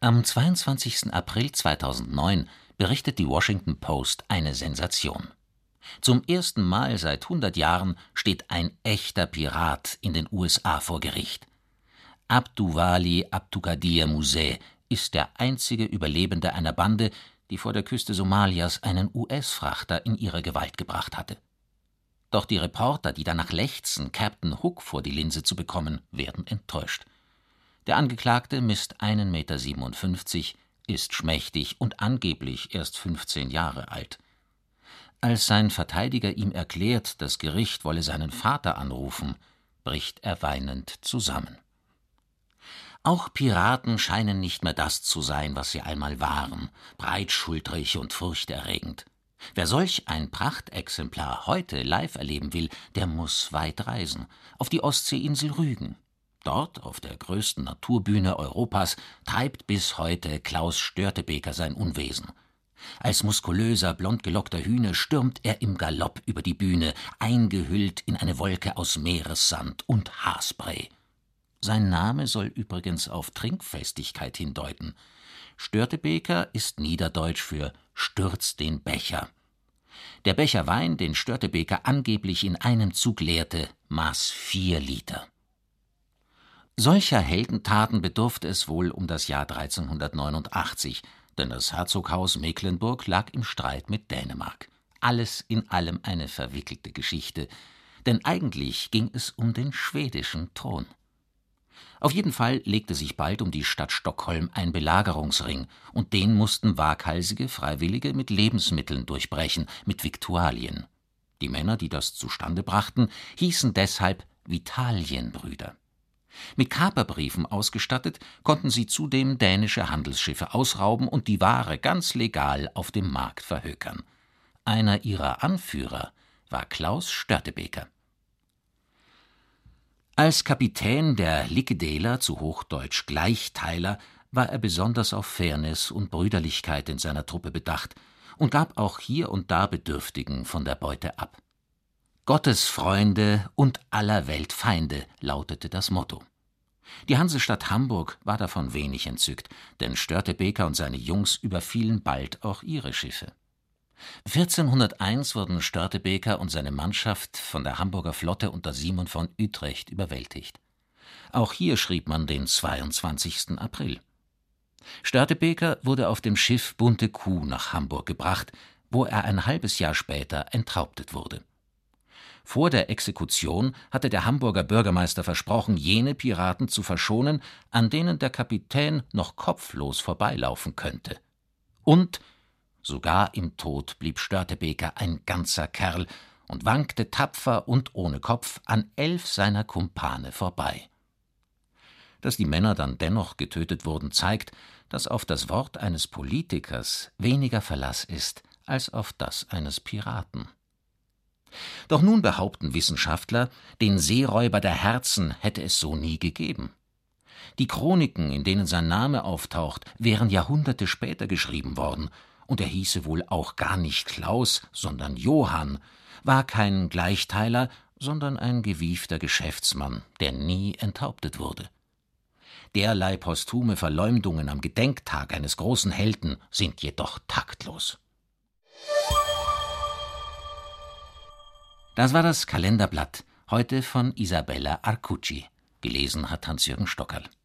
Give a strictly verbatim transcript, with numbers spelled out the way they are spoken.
Am zweiundzwanzigsten April zweitausendneun berichtet die Washington Post eine Sensation. Zum ersten Mal seit hundert Jahren steht ein echter Pirat in den U S A vor Gericht. Abduwali Abdulkadir Musee ist der einzige Überlebende einer Bande, die vor der Küste Somalias einen U S-Frachter in ihre Gewalt gebracht hatte. Doch die Reporter, die danach lechzen, Captain Hook vor die Linse zu bekommen, werden enttäuscht. Der Angeklagte misst einen Meter siebenundfünfzig, ist schmächtig und angeblich erst fünfzehn Jahre alt. Als sein Verteidiger ihm erklärt, das Gericht wolle seinen Vater anrufen, bricht er weinend zusammen. Auch Piraten scheinen nicht mehr das zu sein, was sie einmal waren, breitschultrig und furchterregend. Wer solch ein Prachtexemplar heute live erleben will, der muss weit reisen, auf die Ostseeinsel Rügen. Dort, auf der größten Naturbühne Europas, treibt bis heute Klaus Störtebeker sein Unwesen. Als muskulöser, blondgelockter Hühne stürmt er im Galopp über die Bühne, eingehüllt in eine Wolke aus Meeressand und Haarspray. Sein Name soll übrigens auf Trinkfestigkeit hindeuten. Störtebeker ist niederdeutsch für »stürzt den Becher«. Der Becher Wein, den Störtebeker angeblich in einem Zug leerte, maß vier Liter. Solcher Heldentaten bedurfte es wohl um das Jahr dreizehnhundertneunundachtzig, denn das Herzoghaus Mecklenburg lag im Streit mit Dänemark. Alles in allem eine verwickelte Geschichte, denn eigentlich ging es um den schwedischen Thron. Auf jeden Fall legte sich bald um die Stadt Stockholm ein Belagerungsring, und den mussten waghalsige Freiwillige mit Lebensmitteln durchbrechen, mit Viktualien. Die Männer, die das zustande brachten, hießen deshalb Vitalienbrüder. Mit Kaperbriefen ausgestattet, konnten sie zudem dänische Handelsschiffe ausrauben und die Ware ganz legal auf dem Markt verhökern. Einer ihrer Anführer war Klaus Störtebeker. Als Kapitän der Likkedeler, zu Hochdeutsch Gleichteiler, war er besonders auf Fairness und Brüderlichkeit in seiner Truppe bedacht und gab auch hier und da Bedürftigen von der Beute ab. »Gottes Freunde und aller Welt Feinde« lautete das Motto. Die Hansestadt Hamburg war davon wenig entzückt, denn Störtebeker und seine Jungs überfielen bald auch ihre Schiffe. vierzehnhunderteins wurden Störtebeker und seine Mannschaft von der Hamburger Flotte unter Simon von Utrecht überwältigt. Auch hier schrieb man den zweiundzwanzigsten April. Störtebeker wurde auf dem Schiff Bunte Kuh nach Hamburg gebracht, wo er ein halbes Jahr später enthauptet wurde. Vor der Exekution hatte der Hamburger Bürgermeister versprochen, jene Piraten zu verschonen, an denen der Kapitän noch kopflos vorbeilaufen könnte. Und sogar im Tod blieb Störtebeker ein ganzer Kerl und wankte tapfer und ohne Kopf an elf seiner Kumpane vorbei. Dass die Männer dann dennoch getötet wurden, zeigt, dass auf das Wort eines Politikers weniger Verlass ist als auf das eines Piraten. Doch nun behaupten Wissenschaftler, den Seeräuber der Herzen hätte es so nie gegeben. Die Chroniken, in denen sein Name auftaucht, wären Jahrhunderte später geschrieben worden, und er hieße wohl auch gar nicht Klaus, sondern Johann, war kein Gleichteiler, sondern ein gewiefter Geschäftsmann, der nie enthauptet wurde. Derlei posthume Verleumdungen am Gedenktag eines großen Helden sind jedoch taktlos. Das war das Kalenderblatt, heute von Isabella Arcucci. Gelesen hat Hans-Jürgen Stockerl.